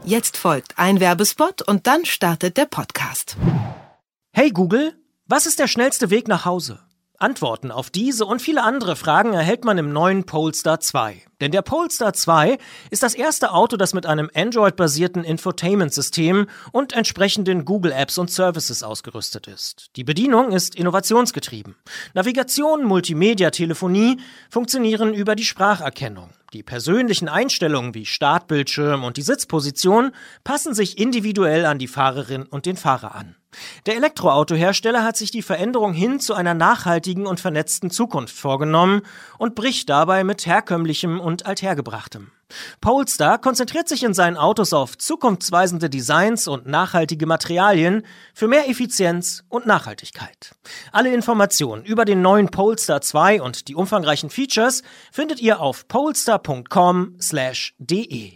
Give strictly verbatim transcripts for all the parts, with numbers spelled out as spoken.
Jetzt folgt ein Werbespot und dann startet der Podcast. Hey Google, was ist der schnellste Weg nach Hause? Antworten auf diese und viele andere Fragen erhält man im neuen Polestar zwei. Denn der Polestar zwei ist das erste Auto, das mit einem Android-basierten Infotainment-System und entsprechenden Google-Apps und Services ausgerüstet ist. Die Bedienung ist innovationsgetrieben. Navigation, Multimedia, Telefonie funktionieren über die Spracherkennung. Die persönlichen Einstellungen wie Startbildschirm und die Sitzposition passen sich individuell an die Fahrerin und den Fahrer an. Der Elektroautohersteller hat sich die Veränderung hin zu einer nachhaltigen und vernetzten Zukunft vorgenommen und bricht dabei mit herkömmlichem und althergebrachtem. Polestar konzentriert sich in seinen Autos auf zukunftsweisende Designs und nachhaltige Materialien für mehr Effizienz und Nachhaltigkeit. Alle Informationen über den neuen Polestar zwei und die umfangreichen Features findet ihr auf polestar punkt com slash de.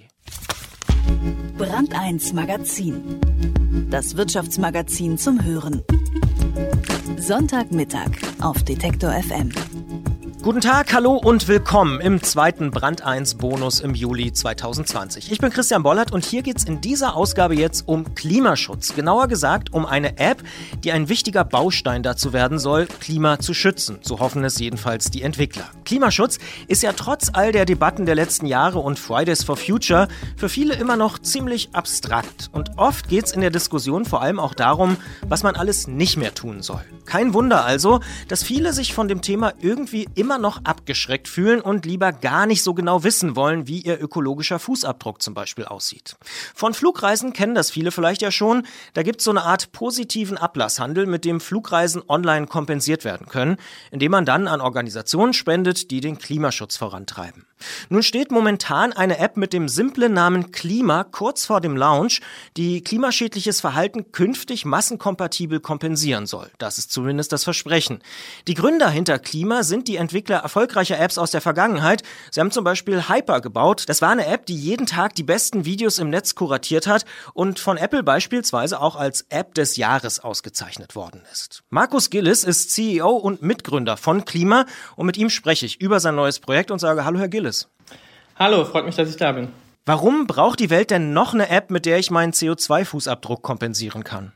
Brand eins Magazin. Das Wirtschaftsmagazin zum Hören. Sonntagmittag auf Detektor F M. Guten Tag, hallo und willkommen im zweiten Brand eins Bonus im Juli zwanzig zwanzig. Ich bin Christian Bollert und hier geht's in dieser Ausgabe jetzt um Klimaschutz. Genauer gesagt um eine App, die ein wichtiger Baustein dazu werden soll, Klima zu schützen. So hoffen es jedenfalls die Entwickler. Klimaschutz ist ja trotz all der Debatten der letzten Jahre und Fridays for Future für viele immer noch ziemlich abstrakt. Und oft geht's in der Diskussion vor allem auch darum, was man alles nicht mehr tun soll. Kein Wunder also, dass viele sich von dem Thema irgendwie immer noch abgeschreckt fühlen und lieber gar nicht so genau wissen wollen, wie ihr ökologischer Fußabdruck zum Beispiel aussieht. Von Flugreisen kennen das viele vielleicht ja schon. Da gibt es so eine Art positiven Ablasshandel, mit dem Flugreisen online kompensiert werden können, indem man dann an Organisationen spendet, die den Klimaschutz vorantreiben. Nun steht momentan eine App mit dem simplen Namen Klima kurz vor dem Launch, die klimaschädliches Verhalten künftig massenkompatibel kompensieren soll. Das ist zumindest das Versprechen. Die Gründer hinter Klima sind die Entwickler erfolgreicher Apps aus der Vergangenheit. Sie haben zum Beispiel Hyper gebaut. Das war eine App, die jeden Tag die besten Videos im Netz kuratiert hat und von Apple beispielsweise auch als App des Jahres ausgezeichnet worden ist. Markus Gillis ist C E O und Mitgründer von Klima und mit ihm spreche ich über sein neues Projekt und sage Hallo Herr Gillis. Hallo, freut mich, dass ich da bin. Warum braucht die Welt denn noch eine App, mit der ich meinen C O zwei Fußabdruck kompensieren kann?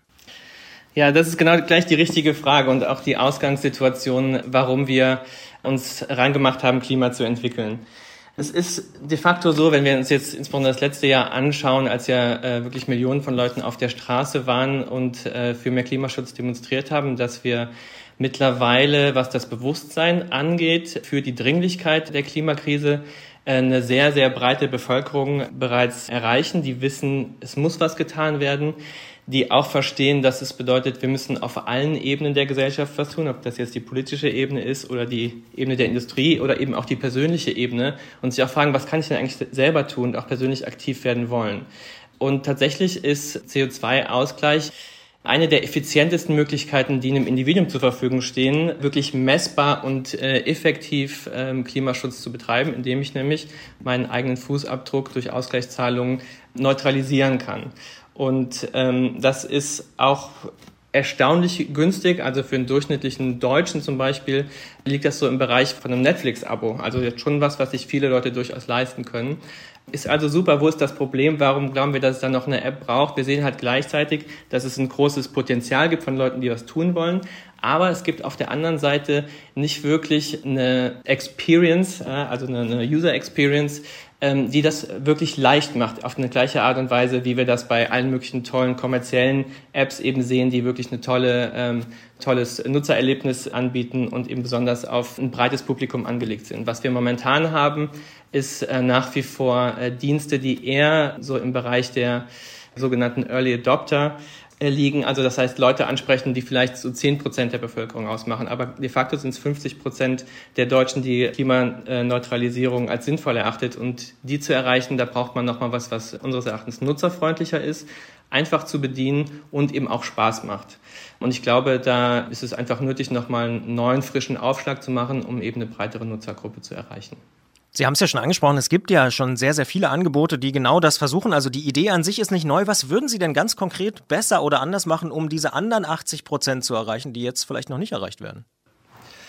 Ja, das ist genau gleich die richtige Frage und auch die Ausgangssituation, warum wir uns reingemacht haben, Klima zu entwickeln. Es ist de facto so, wenn wir uns jetzt insbesondere das letzte Jahr anschauen, als ja äh, wirklich Millionen von Leuten auf der Straße waren und äh, für mehr Klimaschutz demonstriert haben, dass wir mittlerweile, was das Bewusstsein angeht, für die Dringlichkeit der Klimakrise eine sehr, sehr breite Bevölkerung bereits erreichen, die wissen, es muss was getan werden, die auch verstehen, dass es bedeutet, wir müssen auf allen Ebenen der Gesellschaft was tun, ob das jetzt die politische Ebene ist oder die Ebene der Industrie oder eben auch die persönliche Ebene und sich auch fragen, was kann ich denn eigentlich selber tun und auch persönlich aktiv werden wollen. Und tatsächlich ist C O zwei Ausgleich eine der effizientesten Möglichkeiten, die einem Individuum zur Verfügung stehen, wirklich messbar und äh, effektiv ähm, Klimaschutz zu betreiben, indem ich nämlich meinen eigenen Fußabdruck durch Ausgleichszahlungen neutralisieren kann. Und ähm, das ist auch erstaunlich günstig, also für einen durchschnittlichen Deutschen zum Beispiel liegt das so im Bereich von einem Netflix-Abo, also jetzt schon was, was sich viele Leute durchaus leisten können. Ist also super, wo ist das Problem, warum glauben wir, dass es da noch eine App braucht? Wir sehen halt gleichzeitig, dass es ein großes Potenzial gibt von Leuten, die was tun wollen, aber es gibt auf der anderen Seite nicht wirklich eine Experience, also eine User Experience, die das wirklich leicht macht, auf eine gleiche Art und Weise, wie wir das bei allen möglichen tollen kommerziellen Apps eben sehen, die wirklich eine tolle, ähm, tolles Nutzererlebnis anbieten und eben besonders auf ein breites Publikum angelegt sind. Was wir momentan haben, ist äh, nach wie vor äh, Dienste, die eher so im Bereich der sogenannten Early Adopter liegen, also das heißt Leute ansprechen, die vielleicht so zehn Prozent der Bevölkerung ausmachen, aber de facto sind es fünfzig Prozent der Deutschen, die Klimaneutralisierung als sinnvoll erachtet und die zu erreichen, da braucht man nochmal was, was unseres Erachtens nutzerfreundlicher ist, einfach zu bedienen und eben auch Spaß macht. Und ich glaube, da ist es einfach nötig, nochmal einen neuen, frischen Aufschlag zu machen, um eben eine breitere Nutzergruppe zu erreichen. Sie haben es ja schon angesprochen, es gibt ja schon sehr, sehr viele Angebote, die genau das versuchen. Also die Idee an sich ist nicht neu. Was würden Sie denn ganz konkret besser oder anders machen, um diese anderen achtzig Prozent zu erreichen, die jetzt vielleicht noch nicht erreicht werden?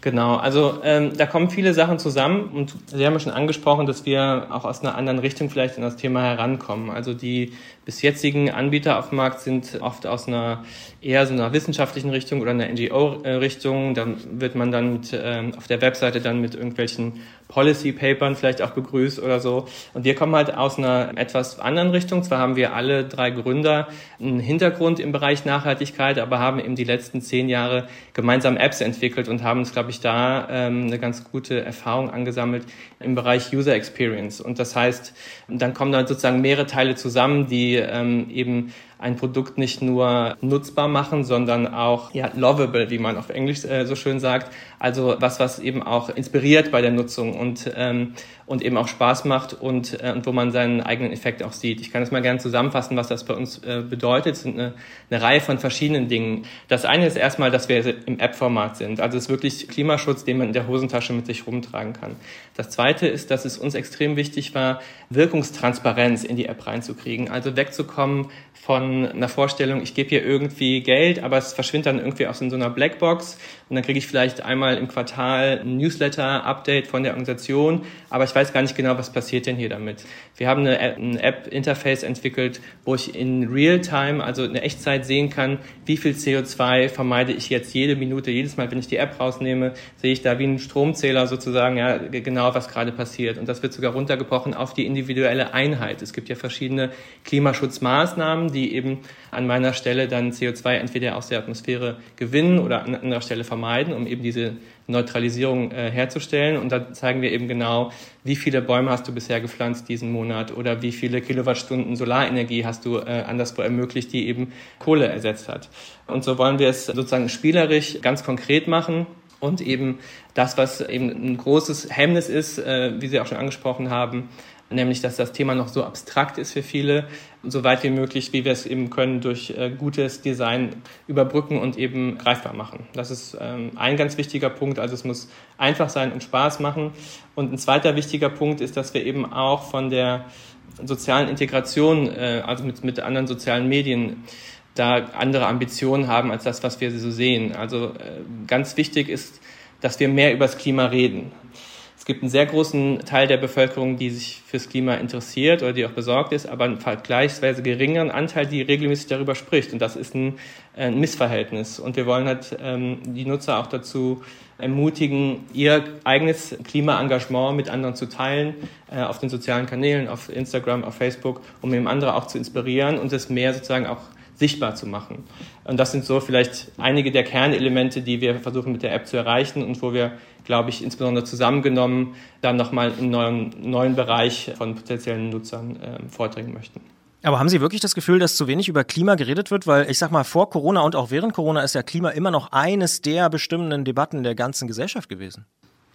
Genau, also ähm, da kommen viele Sachen zusammen und Sie haben ja schon angesprochen, dass wir auch aus einer anderen Richtung vielleicht in das Thema herankommen. Also die bis jetzigen Anbieter auf dem Markt sind oft aus einer eher so einer wissenschaftlichen Richtung oder einer N G O-Richtung. Da wird man dann mit, ähm, auf der Webseite dann mit irgendwelchen Policy-Papern vielleicht auch begrüßt oder so. Und wir kommen halt aus einer etwas anderen Richtung. Zwar haben wir alle drei Gründer einen Hintergrund im Bereich Nachhaltigkeit, aber haben eben die letzten zehn Jahre gemeinsam Apps entwickelt und haben uns, glaube ich, da ähm, eine ganz gute Erfahrung angesammelt im Bereich User Experience. Und das heißt, dann kommen dann sozusagen mehrere Teile zusammen, die ähm, eben ein Produkt nicht nur nutzbar machen, sondern auch ja, lovable, wie man auf Englisch äh, so schön sagt. Also was, was eben auch inspiriert bei der Nutzung und ähm, und eben auch Spaß macht und, äh, und wo man seinen eigenen Effekt auch sieht. Ich kann das mal gerne zusammenfassen, was das bei uns äh, bedeutet. Es sind eine, eine Reihe von verschiedenen Dingen. Das eine ist erstmal, dass wir im App-Format sind. Also es ist wirklich Klimaschutz, den man in der Hosentasche mit sich rumtragen kann. Das zweite ist, dass es uns extrem wichtig war, Wirkungstransparenz in die App reinzukriegen. Also wegzukommen von einer Vorstellung, ich gebe hier irgendwie Geld, aber es verschwindet dann irgendwie aus in so einer Blackbox und dann kriege ich vielleicht einmal im Quartal ein Newsletter-Update von der Organisation, aber ich weiß gar nicht genau, was passiert denn hier damit. Wir haben eine App, ein App-Interface entwickelt, wo ich in Real-Time, also in Echtzeit sehen kann, wie viel C O zwei vermeide ich jetzt jede Minute, jedes Mal, wenn ich die App rausnehme, sehe ich da wie ein Stromzähler sozusagen, ja, genau, was gerade passiert. Und das wird sogar runtergebrochen auf die individuelle Einheit. Es gibt ja verschiedene Klimaschutzmaßnahmen, die eben an meiner Stelle dann C O zwei entweder aus der Atmosphäre gewinnen oder an anderer Stelle vermeiden, um eben diese Neutralisierung äh, herzustellen. Und da zeigen wir eben genau, wie viele Bäume hast du bisher gepflanzt diesen Monat oder wie viele Kilowattstunden Solarenergie hast du äh, anderswo ermöglicht, die eben Kohle ersetzt hat. Und so wollen wir es sozusagen spielerisch ganz konkret machen. Und eben das, was eben ein großes Hemmnis ist, äh, wie Sie auch schon angesprochen haben, nämlich, dass das Thema noch so abstrakt ist für viele, so weit wie möglich, wie wir es eben können, durch äh, gutes Design überbrücken und eben greifbar machen. Das ist ähm, ein ganz wichtiger Punkt. Also es muss einfach sein und Spaß machen. Und ein zweiter wichtiger Punkt ist, dass wir eben auch von der sozialen Integration, äh, also mit, mit anderen sozialen Medien, da andere Ambitionen haben als das, was wir so sehen. Also äh, ganz wichtig ist, dass wir mehr über das Klima reden. Es gibt einen sehr großen Teil der Bevölkerung, die sich fürs Klima interessiert oder die auch besorgt ist, aber einen vergleichsweise geringeren Anteil, die regelmäßig darüber spricht. Und das ist ein, ein Missverhältnis. Und wir wollen halt ähm, die Nutzer auch dazu ermutigen, ihr eigenes Klimaengagement mit anderen zu teilen, äh, auf den sozialen Kanälen, auf Instagram, auf Facebook, um eben andere auch zu inspirieren und es mehr sozusagen auch sichtbar zu machen. Und das sind so vielleicht einige der Kernelemente, die wir versuchen mit der App zu erreichen und wo wir, glaube ich, insbesondere zusammengenommen dann nochmal einen neuen, neuen Bereich von potenziellen Nutzern äh, vordringen möchten. Aber haben Sie wirklich das Gefühl, dass zu wenig über Klima geredet wird? Weil ich sag mal, vor Corona und auch während Corona ist ja Klima immer noch eines der bestimmenden Debatten der ganzen Gesellschaft gewesen.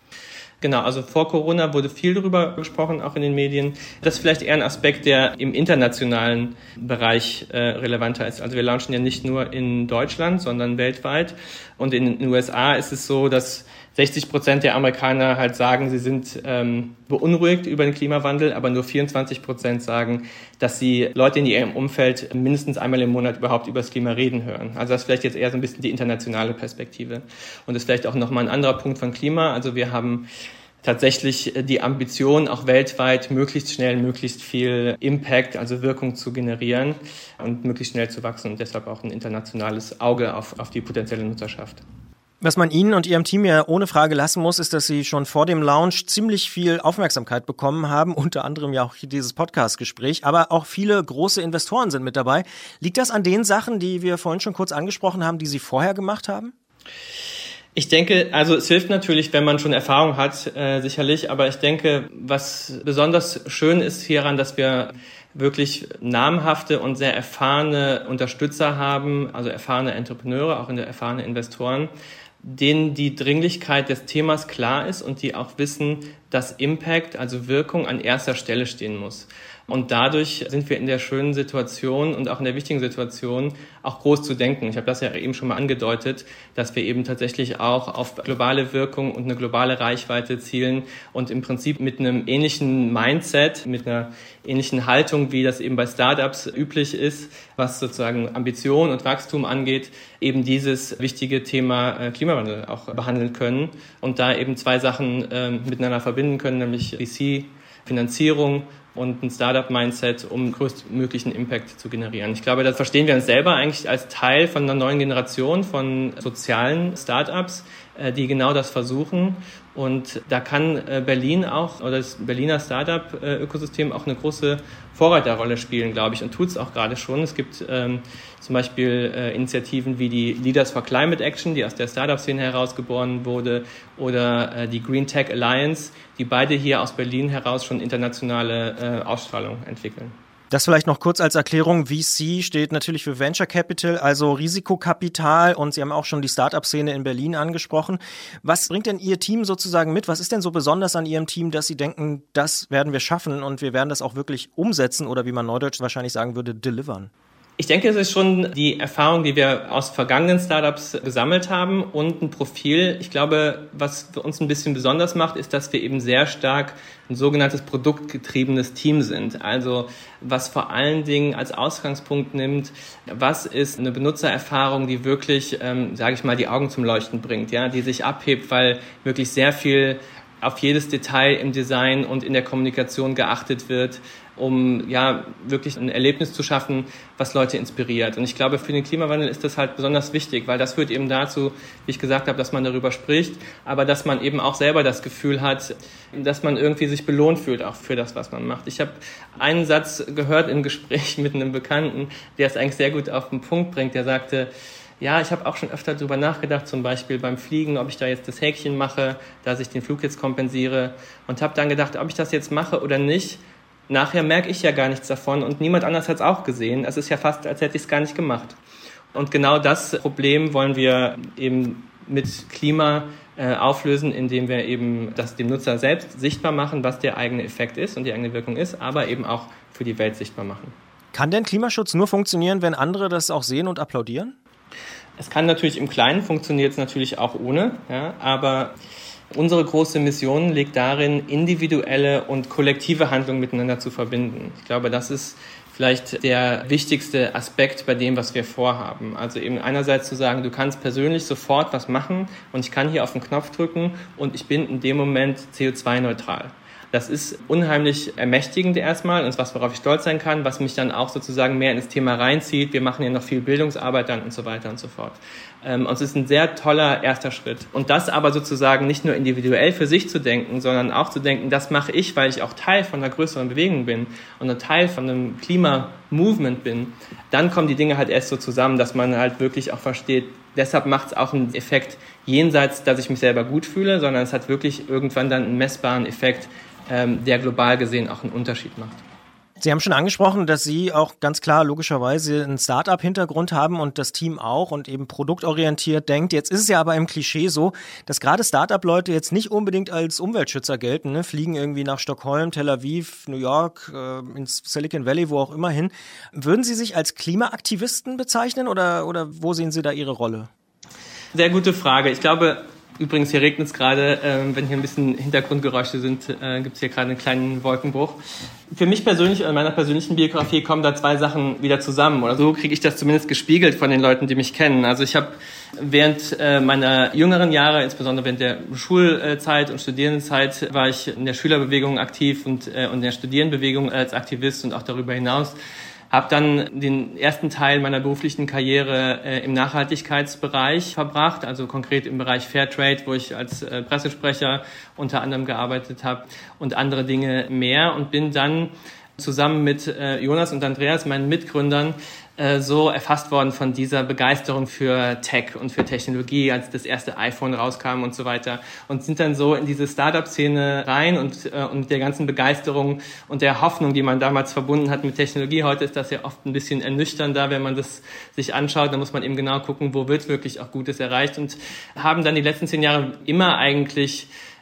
Genau, also vor Corona wurde viel darüber gesprochen, auch in den Medien. Das ist vielleicht eher ein Aspekt, der im internationalen Bereich äh, relevanter ist. Also wir launchen ja nicht nur in Deutschland, sondern weltweit. Und in den U S A ist es so, dass sechzig Prozent der Amerikaner halt sagen, sie sind ähm, beunruhigt über den Klimawandel, aber nur vierundzwanzig Prozent sagen, dass sie Leute in ihrem Umfeld mindestens einmal im Monat überhaupt über das Klima reden hören. Also das ist vielleicht jetzt eher so ein bisschen die internationale Perspektive. Und das ist vielleicht auch nochmal ein anderer Punkt von Klima. Also wir haben tatsächlich die Ambition, auch weltweit möglichst schnell, möglichst viel Impact, also Wirkung zu generieren und möglichst schnell zu wachsen und deshalb auch ein internationales Auge auf, auf die potenzielle Nutzerschaft. Was man Ihnen und Ihrem Team ja ohne Frage lassen muss, ist, dass Sie schon vor dem Launch ziemlich viel Aufmerksamkeit bekommen haben, unter anderem ja auch dieses Podcast-Gespräch, aber auch viele große Investoren sind mit dabei. Liegt das an den Sachen, die wir vorhin schon kurz angesprochen haben, die Sie vorher gemacht haben? Ich denke, also es hilft natürlich, wenn man schon Erfahrung hat, äh, sicherlich, aber ich denke, was besonders schön ist hieran, dass wir wirklich namhafte und sehr erfahrene Unterstützer haben, also erfahrene Entrepreneure, auch erfahrene Investoren, denen die Dringlichkeit des Themas klar ist und die auch wissen, dass Impact, also Wirkung, an erster Stelle stehen muss. Und dadurch sind wir in der schönen Situation und auch in der wichtigen Situation, auch groß zu denken. Ich habe das ja eben schon mal angedeutet, dass wir eben tatsächlich auch auf globale Wirkung und eine globale Reichweite zielen und im Prinzip mit einem ähnlichen Mindset, mit einer ähnlichen Haltung, wie das eben bei Startups üblich ist, was sozusagen Ambition und Wachstum angeht, eben dieses wichtige Thema Klimawandel auch behandeln können und da eben zwei Sachen äh, miteinander verbinden können, nämlich V C, Finanzierung und ein Startup-Mindset, um größtmöglichen Impact zu generieren. Ich glaube, das verstehen wir uns selber eigentlich als Teil von einer neuen Generation von sozialen Startups, die genau das versuchen. Und da kann Berlin auch, oder das Berliner Startup-Ökosystem auch eine große Vorreiterrolle spielen, glaube ich, und tut es auch gerade schon. Es gibt ähm, zum Beispiel äh, Initiativen wie die Leaders for Climate Action, die aus der Startup-Szene herausgeboren wurde, oder äh, die Green Tech Alliance, die beide hier aus Berlin heraus schon internationale äh, Ausstrahlung entwickeln. Das vielleicht noch kurz als Erklärung. V C steht natürlich für Venture Capital, also Risikokapital, und Sie haben auch schon die Startup-Szene in Berlin angesprochen. Was bringt denn Ihr Team sozusagen mit? Was ist denn so besonders an Ihrem Team, dass Sie denken, das werden wir schaffen und wir werden das auch wirklich umsetzen oder wie man neudeutsch wahrscheinlich sagen würde, delivern? Ich denke, es ist schon die Erfahrung, die wir aus vergangenen Startups gesammelt haben und ein Profil. Ich glaube, was für uns ein bisschen besonders macht, ist, dass wir eben sehr stark ein sogenanntes produktgetriebenes Team sind. Also was vor allen Dingen als Ausgangspunkt nimmt, was ist eine Benutzererfahrung, die wirklich, ähm, sage ich mal, die Augen zum Leuchten bringt, ja, die sich abhebt, weil wirklich sehr viel auf jedes Detail im Design und in der Kommunikation geachtet wird, um ja wirklich ein Erlebnis zu schaffen, was Leute inspiriert. Und ich glaube, für den Klimawandel ist das halt besonders wichtig, weil das führt eben dazu, wie ich gesagt habe, dass man darüber spricht, aber dass man eben auch selber das Gefühl hat, dass man irgendwie sich belohnt fühlt, auch für das, was man macht. Ich habe einen Satz gehört im Gespräch mit einem Bekannten, der es eigentlich sehr gut auf den Punkt bringt, der sagte, ja, ich habe auch schon öfter darüber nachgedacht, zum Beispiel beim Fliegen, ob ich da jetzt das Häkchen mache, dass ich den Flug jetzt kompensiere, und habe dann gedacht, ob ich das jetzt mache oder nicht. Nachher merke ich ja gar nichts davon und niemand anders hat es auch gesehen. Es ist ja fast, als hätte ich es gar nicht gemacht. Und genau das Problem wollen wir eben mit Klima äh, auflösen, indem wir eben das dem Nutzer selbst sichtbar machen, was der eigene Effekt ist und die eigene Wirkung ist, aber eben auch für die Welt sichtbar machen. Kann denn Klimaschutz nur funktionieren, wenn andere das auch sehen und applaudieren? Es kann natürlich im Kleinen, funktioniert es natürlich auch ohne, ja, aber unsere große Mission liegt darin, individuelle und kollektive Handlungen miteinander zu verbinden. Ich glaube, das ist vielleicht der wichtigste Aspekt bei dem, was wir vorhaben. Also eben einerseits zu sagen, du kannst persönlich sofort was machen und ich kann hier auf den Knopf drücken und ich bin in dem Moment C O zwei neutral. Das ist unheimlich ermächtigend erstmal und was, worauf ich stolz sein kann, was mich dann auch sozusagen mehr in das Thema reinzieht. Wir machen ja noch viel Bildungsarbeit dann und so weiter und so fort. Ähm, und es ist ein sehr toller erster Schritt. Und das aber sozusagen nicht nur individuell für sich zu denken, sondern auch zu denken, das mache ich, weil ich auch Teil von einer größeren Bewegung bin und ein Teil von einem Klima-Movement bin. Dann kommen die Dinge halt erst so zusammen, dass man halt wirklich auch versteht, deshalb macht es auch einen Effekt jenseits, dass ich mich selber gut fühle, sondern es hat wirklich irgendwann dann einen messbaren Effekt, der global gesehen auch einen Unterschied macht. Sie haben schon angesprochen, dass Sie auch ganz klar logischerweise einen Start-up-Hintergrund haben und das Team auch und eben produktorientiert denkt. Jetzt ist es ja aber im Klischee so, dass gerade Start-up-Leute jetzt nicht unbedingt als Umweltschützer gelten, ne? Fliegen irgendwie nach Stockholm, Tel Aviv, New York, äh, ins Silicon Valley, wo auch immer hin. Würden Sie sich als Klimaaktivisten bezeichnen oder, oder wo sehen Sie da Ihre Rolle? Sehr gute Frage. Ich glaube, übrigens, hier regnet es gerade, ähm, wenn hier ein bisschen Hintergrundgeräusche sind, äh, gibt es hier gerade einen kleinen Wolkenbruch. Für mich persönlich, in meiner persönlichen Biografie kommen da zwei Sachen wieder zusammen. Oder so kriege ich das zumindest gespiegelt von den Leuten, die mich kennen. Also ich habe während äh, meiner jüngeren Jahre, insbesondere während der Schulzeit und Studierendenzeit, war ich in der Schülerbewegung aktiv und, äh, und in der Studierendenbewegung als Aktivist und auch darüber hinaus. Habe dann den ersten Teil meiner beruflichen Karriere äh, im Nachhaltigkeitsbereich verbracht, also konkret im Bereich Fairtrade, wo ich als äh, Pressesprecher unter anderem gearbeitet habe und andere Dinge mehr und bin dann zusammen mit äh, Jonas und Andreas, meinen Mitgründern, äh, so erfasst worden von dieser Begeisterung für Tech und für Technologie, als das erste iPhone rauskam und so weiter, und sind dann so in diese Startup-Szene rein und, äh, und der ganzen Begeisterung und der Hoffnung, die man damals verbunden hat mit Technologie. Heute ist das ja oft ein bisschen ernüchternder, wenn man das sich anschaut. Da muss man eben genau gucken, wo wird wirklich auch Gutes erreicht, und haben dann die letzten zehn Jahre immer eigentlich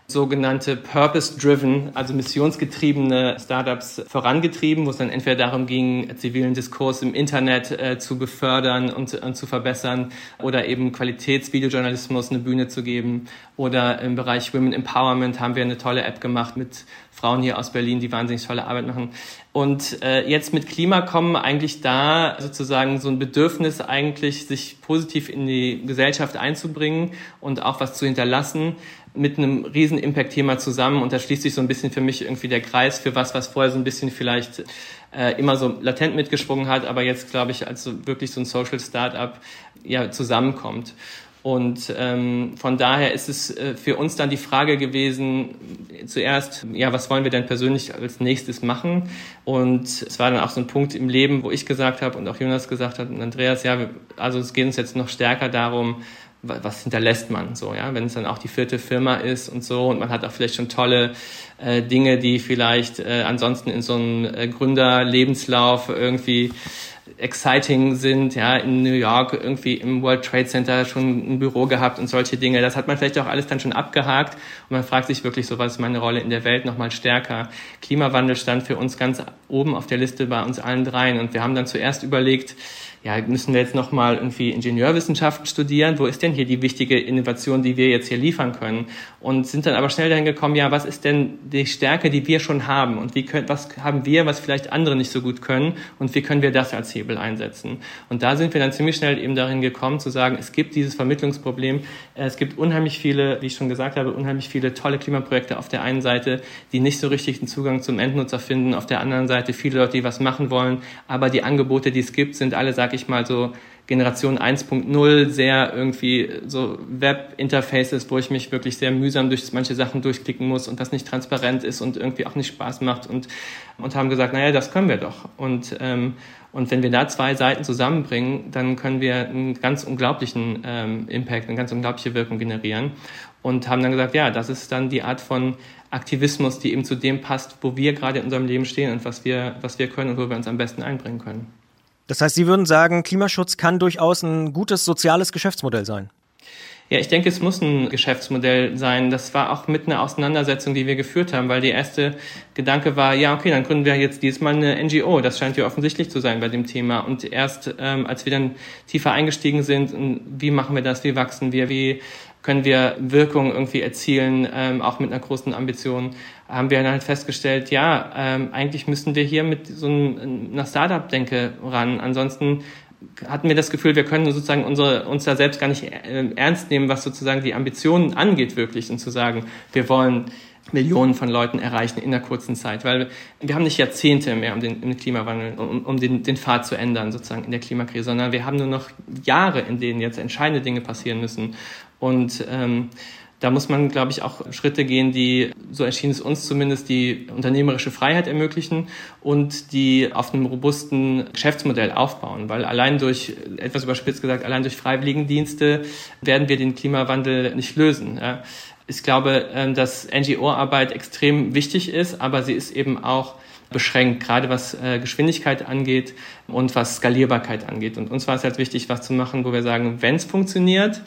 sogenannte Purpose-Driven, also missionsgetriebene Startups vorangetrieben, wo es dann entweder darum ging, zivilen Diskurs im Internet äh, zu befördern und, und zu verbessern oder eben Qualitätsvideojournalismus eine Bühne zu geben. Oder im Bereich Women Empowerment haben wir eine tolle App gemacht mit Frauen hier aus Berlin, die wahnsinnig tolle Arbeit machen. Und äh, jetzt mit Klima kommen eigentlich da sozusagen so ein Bedürfnis eigentlich, sich positiv in die Gesellschaft einzubringen und auch was zu hinterlassen, mit einem riesen Impact-Thema zusammen. Und da schließt sich so ein bisschen für mich irgendwie der Kreis für was, was vorher so ein bisschen vielleicht äh, immer so latent mitgesprungen hat, aber jetzt, glaube ich, als so wirklich so ein Social Startup ja zusammenkommt. Und ähm, von daher ist es äh, für uns dann die Frage gewesen, zuerst, ja, was wollen wir denn persönlich als nächstes machen? Und es war dann auch so ein Punkt im Leben, wo ich gesagt habe und auch Jonas gesagt hat und Andreas, ja, wir, also es geht uns jetzt noch stärker darum, was hinterlässt man so, ja, wenn es dann auch die vierte Firma ist und so und man hat auch vielleicht schon tolle äh, Dinge, die vielleicht äh, ansonsten in so einem äh, Gründerlebenslauf irgendwie exciting sind, ja, in New York irgendwie im World Trade Center schon ein Büro gehabt und solche Dinge. Das hat man vielleicht auch alles dann schon abgehakt und man fragt sich wirklich so, was ist meine Rolle in der Welt nochmal stärker. Klimawandel stand für uns ganz oben auf der Liste bei uns allen dreien und wir haben dann zuerst überlegt, ja, müssen wir jetzt nochmal irgendwie Ingenieurwissenschaften studieren? Wo ist denn hier die wichtige Innovation, die wir jetzt hier liefern können? Und sind dann aber schnell dahin gekommen, ja, was ist denn die Stärke, die wir schon haben? Und wie können, was haben wir, was vielleicht andere nicht so gut können? Und wie können wir das als Hebel einsetzen? Und da sind wir dann ziemlich schnell eben dahin gekommen, zu sagen, es gibt dieses Vermittlungsproblem. Es gibt unheimlich viele, wie ich schon gesagt habe, unheimlich viele tolle Klimaprojekte auf der einen Seite, die nicht so richtig den Zugang zum Endnutzer finden. Auf der anderen Seite viele Leute, die was machen wollen. Aber die Angebote, die es gibt, sind alle, sag ich mal, so Generation eins Punkt null, sehr irgendwie so Web-Interfaces, wo ich mich wirklich sehr mühsam durch manche Sachen durchklicken muss und das nicht transparent ist und irgendwie auch nicht Spaß macht und und haben gesagt, naja, das können wir doch. Und ähm, und wenn wir da zwei Seiten zusammenbringen, dann können wir einen ganz unglaublichen ähm, Impact, eine ganz unglaubliche Wirkung generieren. Und haben dann gesagt, ja, das ist dann die Art von Aktivismus, die eben zu dem passt, wo wir gerade in unserem Leben stehen und was wir was wir können und wo wir uns am besten einbringen können. Das heißt, Sie würden sagen, Klimaschutz kann durchaus ein gutes soziales Geschäftsmodell sein? Ja, ich denke, es muss ein Geschäftsmodell sein. Das war auch mit einer Auseinandersetzung, die wir geführt haben, weil der erste Gedanke war, ja, okay, dann gründen wir jetzt diesmal eine N G O. Das scheint ja offensichtlich zu sein bei dem Thema. Und erst, ähm, als wir dann tiefer eingestiegen sind, wie machen wir das, wie wachsen wir, wie können wir Wirkung irgendwie erzielen, ähm, auch mit einer großen Ambition, haben wir dann halt festgestellt, ja, ähm, eigentlich müssen wir hier mit so einem, einer Startup-Denke ran. Ansonsten hatten wir das Gefühl, wir können sozusagen unsere, uns da selbst gar nicht äh, ernst nehmen, was sozusagen die Ambitionen angeht wirklich und zu sagen, wir wollen Millionen von Leuten erreichen in einer kurzen Zeit, weil wir haben nicht Jahrzehnte mehr, um den, den Klimawandel, um, um den, den Pfad zu ändern sozusagen in der Klimakrise, sondern wir haben nur noch Jahre, in denen jetzt entscheidende Dinge passieren müssen. Und ähm, da muss man, glaube ich, auch Schritte gehen, die, so erschien es uns zumindest, die unternehmerische Freiheit ermöglichen und die auf einem robusten Geschäftsmodell aufbauen. Weil allein durch, etwas überspitzt gesagt, allein durch Freiwilligendienste werden wir den Klimawandel nicht lösen. Ja. Ich glaube, dass N G O-Arbeit extrem wichtig ist, aber sie ist eben auch beschränkt, gerade was äh, Geschwindigkeit angeht und was Skalierbarkeit angeht. Und uns war es halt wichtig, was zu machen, wo wir sagen, wenn es funktioniert,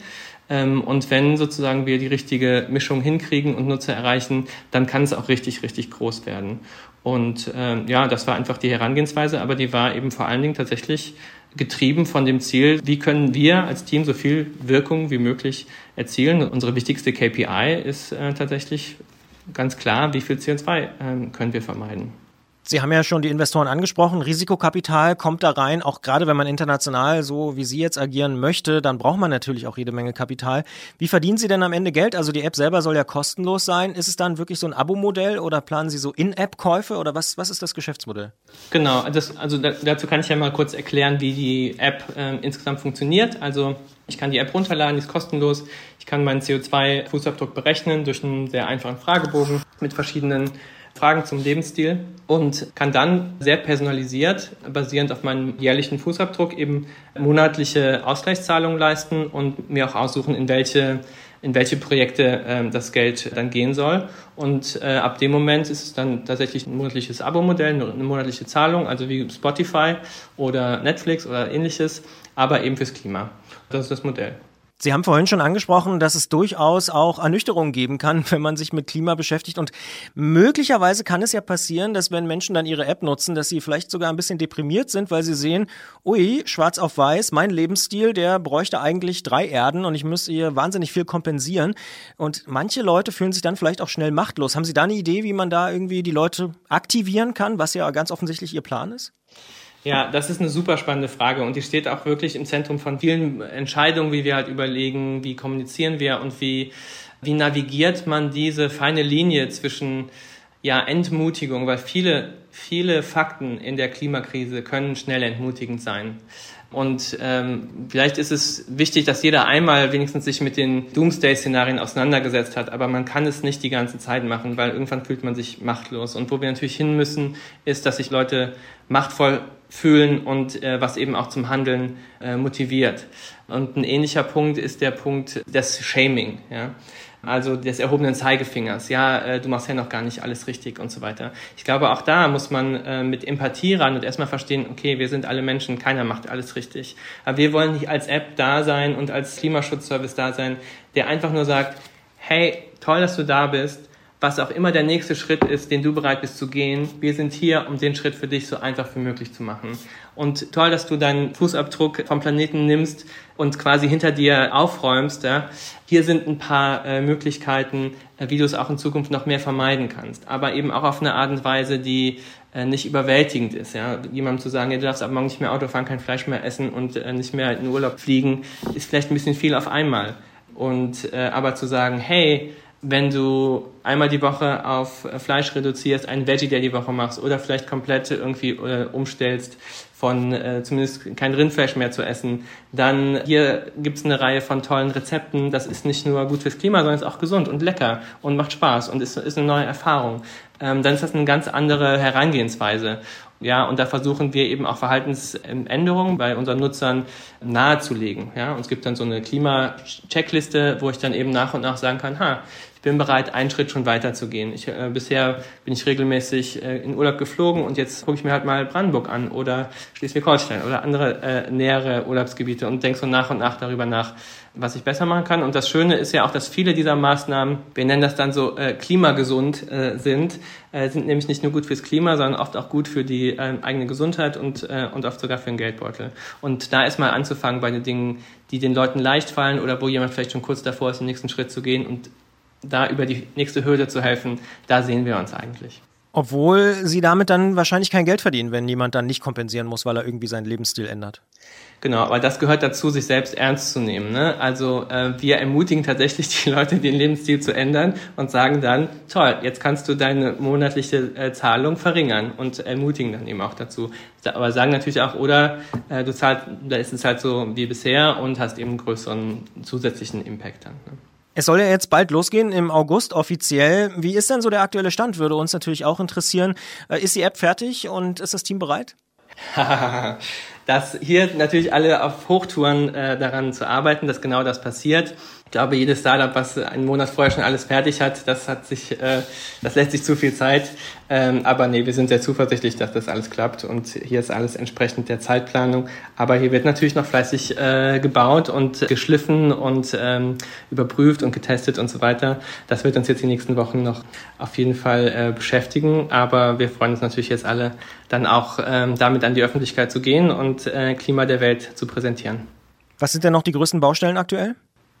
und wenn sozusagen wir die richtige Mischung hinkriegen und Nutzer erreichen, dann kann es auch richtig, richtig groß werden. Und ähm, ja, das war einfach die Herangehensweise, aber die war eben vor allen Dingen tatsächlich getrieben von dem Ziel, wie können wir als Team so viel Wirkung wie möglich erzielen. Unsere wichtigste K P I ist äh, tatsächlich ganz klar, wie viel C O zwei äh, können wir vermeiden. Sie haben ja schon die Investoren angesprochen. Risikokapital kommt da rein. Auch gerade wenn man international so wie Sie jetzt agieren möchte, dann braucht man natürlich auch jede Menge Kapital. Wie verdienen Sie denn am Ende Geld? Also die App selber soll ja kostenlos sein. Ist es dann wirklich so ein Abo-Modell oder planen Sie so In-App-Käufe oder was, was ist das Geschäftsmodell? Genau, das, also dazu kann ich ja mal kurz erklären, wie die App äh, insgesamt funktioniert. Also ich kann die App runterladen, die ist kostenlos. Ich kann meinen C O zwei Fußabdruck berechnen durch einen sehr einfachen Fragebogen mit verschiedenen Fragen zum Lebensstil und kann dann sehr personalisiert, basierend auf meinem jährlichen Fußabdruck, eben monatliche Ausgleichszahlungen leisten und mir auch aussuchen, in welche, in welche Projekte äh, das Geld dann gehen soll. Und äh, ab dem Moment ist es dann tatsächlich ein monatliches Abo-Modell, eine monatliche Zahlung, also wie Spotify oder Netflix oder ähnliches, aber eben fürs Klima. Das ist das Modell. Sie haben vorhin schon angesprochen, dass es durchaus auch Ernüchterung geben kann, wenn man sich mit Klima beschäftigt. Und möglicherweise kann es ja passieren, dass wenn Menschen dann ihre App nutzen, dass sie vielleicht sogar ein bisschen deprimiert sind, weil sie sehen, ui, schwarz auf weiß, mein Lebensstil, der bräuchte eigentlich drei Erden und ich müsste hier wahnsinnig viel kompensieren. Und manche Leute fühlen sich dann vielleicht auch schnell machtlos. Haben Sie da eine Idee, wie man da irgendwie die Leute aktivieren kann, was ja ganz offensichtlich Ihr Plan ist? Ja, das ist eine super spannende Frage und die steht auch wirklich im Zentrum von vielen Entscheidungen, wie wir halt überlegen, wie kommunizieren wir und wie, wie navigiert man diese feine Linie zwischen, ja, Entmutigung, weil viele, viele Fakten in der Klimakrise können schnell entmutigend sein. Und ähm, vielleicht ist es wichtig, dass jeder einmal wenigstens sich mit den Doomsday-Szenarien auseinandergesetzt hat, aber man kann es nicht die ganze Zeit machen, weil irgendwann fühlt man sich machtlos. Und wo wir natürlich hin müssen, ist, dass sich Leute machtvoll fühlen und äh, was eben auch zum Handeln äh, motiviert. Und ein ähnlicher Punkt ist der Punkt des Shaming, ja. Also des erhobenen Zeigefingers, ja, äh, du machst ja noch gar nicht alles richtig und so weiter. Ich glaube, auch da muss man äh, mit Empathie ran und erstmal verstehen, okay, wir sind alle Menschen, keiner macht alles richtig. Aber wir wollen nicht als App da sein und als Klimaschutzservice da sein, der einfach nur sagt, hey, toll, dass du da bist, was auch immer der nächste Schritt ist, den du bereit bist zu gehen. Wir sind hier, um den Schritt für dich so einfach wie möglich zu machen. Und toll, dass du deinen Fußabdruck vom Planeten nimmst und quasi hinter dir aufräumst. Ja. Hier sind ein paar äh, Möglichkeiten, äh, wie du es auch in Zukunft noch mehr vermeiden kannst. Aber eben auch auf eine Art und Weise, die äh, nicht überwältigend ist. Ja. Jemandem zu sagen, ja, du darfst ab morgen nicht mehr Auto fahren, kein Fleisch mehr essen und äh, nicht mehr in den Urlaub fliegen, ist vielleicht ein bisschen viel auf einmal. Und äh, aber zu sagen, hey, wenn du einmal die Woche auf Fleisch reduzierst, einen Veggie Day die Woche machst oder vielleicht komplett irgendwie äh, umstellst, von äh, zumindest kein Rindfleisch mehr zu essen, dann hier gibt's eine Reihe von tollen Rezepten. Das ist nicht nur gut fürs Klima, sondern ist auch gesund und lecker und macht Spaß und ist, ist eine neue Erfahrung. Ähm, dann ist das eine ganz andere Herangehensweise. Ja, und da versuchen wir eben auch Verhaltensänderungen bei unseren Nutzern nahezulegen. Ja, und es gibt dann so eine Klima-Checkliste, wo ich dann eben nach und nach sagen kann, ha, ich bin bereit, einen Schritt schon weiter zu gehen. Ich, äh, bisher bin ich regelmäßig äh, in Urlaub geflogen und jetzt gucke ich mir halt mal Brandenburg an oder Schleswig-Holstein oder andere äh, nähere Urlaubsgebiete und denke so nach und nach darüber nach, was ich besser machen kann. Und das Schöne ist ja auch, dass viele dieser Maßnahmen, wir nennen das dann so äh, klimagesund äh, sind, äh, sind nämlich nicht nur gut fürs Klima, sondern oft auch gut für die äh, eigene Gesundheit und, äh, und oft sogar für den Geldbeutel. Und da erstmal anzufangen bei den Dingen, die den Leuten leicht fallen oder wo jemand vielleicht schon kurz davor ist, den nächsten Schritt zu gehen und da über die nächste Hürde zu helfen, da sehen wir uns eigentlich. Obwohl Sie damit dann wahrscheinlich kein Geld verdienen, wenn jemand dann nicht kompensieren muss, weil er irgendwie seinen Lebensstil ändert. Genau, aber das gehört dazu, sich selbst ernst zu nehmen. Ne? Also äh, wir ermutigen tatsächlich die Leute, den Lebensstil zu ändern und sagen dann, toll, jetzt kannst du deine monatliche äh, Zahlung verringern und ermutigen dann eben auch dazu. Aber sagen natürlich auch, oder äh, du zahlst, da ist es halt so wie bisher und hast eben einen größeren zusätzlichen Impact dann. Ne? Es soll ja jetzt bald losgehen, im August offiziell. Wie ist denn so der aktuelle Stand? Würde uns natürlich auch interessieren. Ist die App fertig und ist das Team bereit? Dass hier natürlich alle auf Hochtouren äh, daran zu arbeiten, dass genau das passiert. Ich glaube, jedes Startup, was einen Monat vorher schon alles fertig hat, das hat sich, äh, das lässt sich zu viel Zeit. Ähm, aber nee, wir sind sehr zuversichtlich, dass das alles klappt und hier ist alles entsprechend der Zeitplanung. Aber hier wird natürlich noch fleißig äh, gebaut und geschliffen und ähm, überprüft und getestet und so weiter. Das wird uns jetzt die nächsten Wochen noch auf jeden Fall äh, beschäftigen. Aber wir freuen uns natürlich jetzt alle, dann auch ähm, damit an die Öffentlichkeit zu gehen und äh, Klima der Welt zu präsentieren. Was sind denn noch die größten Baustellen aktuell?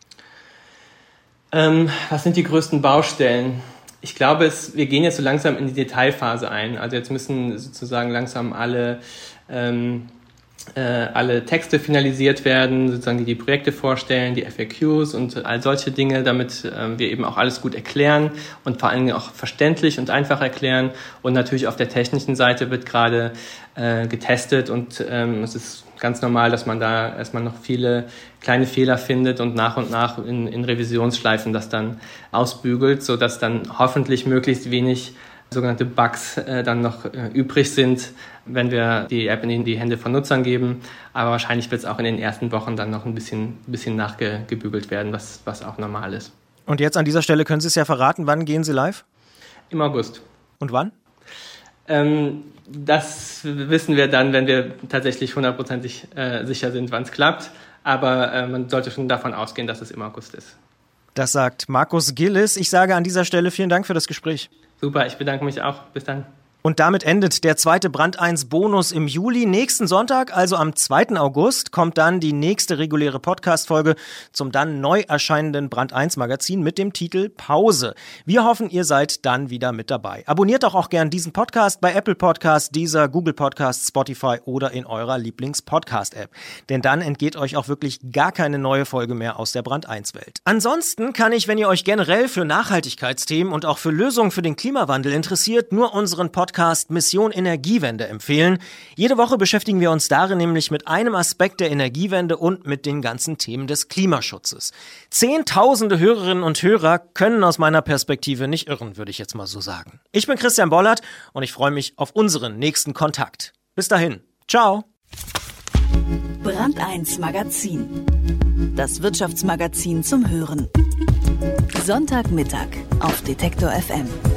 Ähm, was sind die größten Baustellen? Ich glaube, es, wir gehen jetzt so langsam in die Detailphase ein. Also jetzt müssen sozusagen langsam alle, ähm, äh, alle Texte finalisiert werden, sozusagen die die Projekte vorstellen, die F A Qs und all solche Dinge, damit äh, wir eben auch alles gut erklären und vor allen Dingen auch verständlich und einfach erklären. Und natürlich auf der technischen Seite wird gerade äh, getestet und ähm, es ist ganz normal, dass man da erstmal noch viele kleine Fehler findet und nach und nach in, in Revisionsschleifen das dann ausbügelt, sodass dann hoffentlich möglichst wenig sogenannte Bugs äh, dann noch äh, übrig sind, wenn wir die App in die Hände von Nutzern geben. Aber wahrscheinlich wird es auch in den ersten Wochen dann noch ein bisschen, bisschen nachgebügelt werden, was, was auch normal ist. Und jetzt an dieser Stelle können Sie es ja verraten, wann gehen Sie live? Im August. Und wann? Ähm, das wissen wir dann, wenn wir tatsächlich hundertprozentig äh, sicher sind, wann es klappt. aber äh, man sollte schon davon ausgehen, dass es im August ist. Das sagt Markus Gillis. Ich sage an dieser Stelle vielen Dank für das Gespräch. Super, ich bedanke mich auch. Bis dann. Und damit endet der zweite Brand eins Bonus im Juli. Nächsten Sonntag, also am zweiten August, kommt dann die nächste reguläre Podcast-Folge zum dann neu erscheinenden Brand eins Magazin mit dem Titel Pause. Wir hoffen, ihr seid dann wieder mit dabei. Abonniert doch auch gern diesen Podcast bei Apple Podcasts, Deezer, Google Podcasts, Spotify oder in eurer Lieblings-Podcast-App. Denn dann entgeht euch auch wirklich gar keine neue Folge mehr aus der Brand eins Welt. Ansonsten kann ich, wenn ihr euch generell für Nachhaltigkeitsthemen und auch für Lösungen für den Klimawandel interessiert, nur unseren Podcast Podcast Mission Energiewende empfehlen. Jede Woche beschäftigen wir uns darin nämlich mit einem Aspekt der Energiewende und mit den ganzen Themen des Klimaschutzes. Zehntausende Hörerinnen und Hörer können aus meiner Perspektive nicht irren, würde ich jetzt mal so sagen. Ich bin Christian Bollert und ich freue mich auf unseren nächsten Kontakt. Bis dahin. Ciao. Brand eins Magazin. Das Wirtschaftsmagazin zum Hören. Sonntagmittag auf Detektor F M.